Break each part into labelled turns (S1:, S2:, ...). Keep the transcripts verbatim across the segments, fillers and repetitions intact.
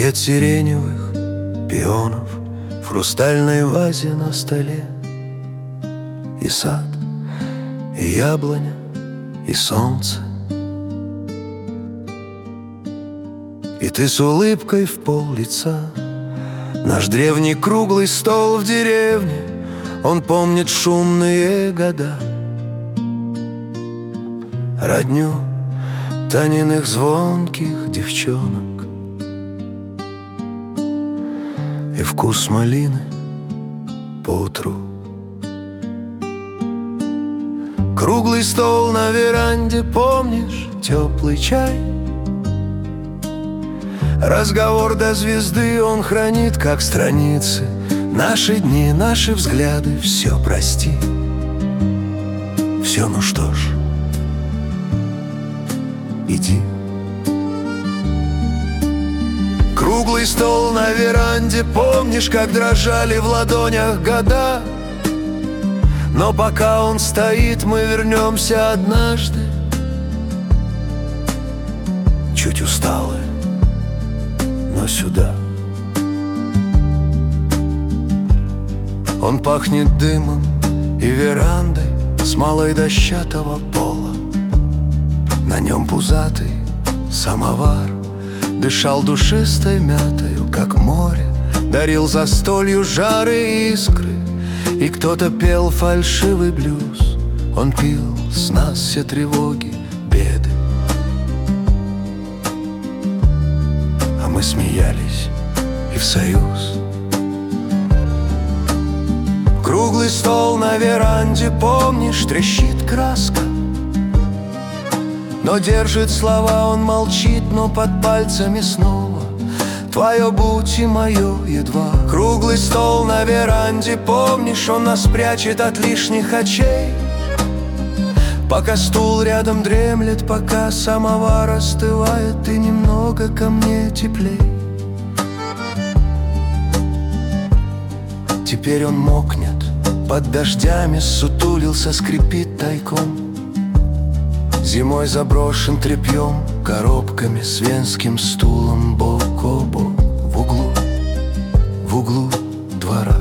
S1: Букет сиреневых пионов в хрустальной вазе на столе. И сад, и яблоня, и солнце. И ты с улыбкой в пол лица. Наш древний круглый стол в деревне, он помнит шумные года, родню Таниных звонких девчонок и вкус малины поутру. Круглый стол на веранде, помнишь, теплый чай. Разговор до звезды он хранит, как страницы. Наши дни, наши взгляды, все прости. Все, ну что ж, иди. Круглый стол на веранде, помнишь, как дрожали в ладонях года. Но пока он стоит, мы вернемся однажды, чуть усталые, но сюда. Он пахнет дымом и верандой смолой дощатого пола. На нем пузатый самовар дышал душистой мятою, как море, дарил застолью жары и искры. И кто-то пел фальшивый блюз. Он пил с нас все тревоги, беды, а мы смеялись и в союз. Круглый стол на веранде, помнишь, трещит краска. Но держит слова, он молчит, но под пальцами снова твое будь и мое едва. Круглый стол на веранде, помнишь, он нас прячет от лишних очей. Пока стул рядом дремлет, пока самовар остывает, и немного ко мне теплей. Теперь он мокнет под дождями, сутулился, скрипит тайком. Зимой заброшен тряпьем, коробками, с венским стулом бок о бок в углу, в углу двора.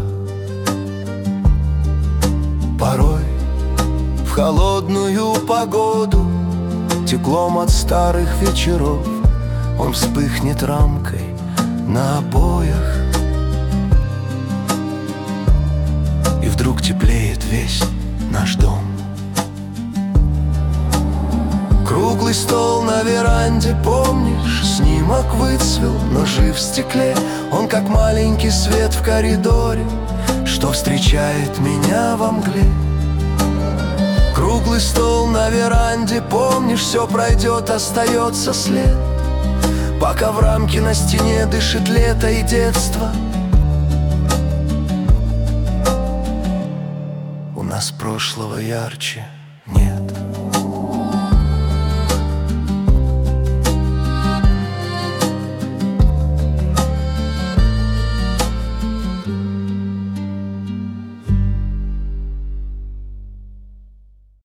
S1: Порой в холодную погоду, теплом от старых вечеров, он вспыхнет рамкой на обоях. И вдруг теплеет весь наш дом. Круглый стол на веранде, помнишь, снимок выцвел, но жив в стекле. Он как маленький свет в коридоре, что встречает меня во мгле. Круглый стол на веранде, помнишь, все пройдет, остается след. Пока в рамке на стене дышит лето и детство. У нас прошлого ярче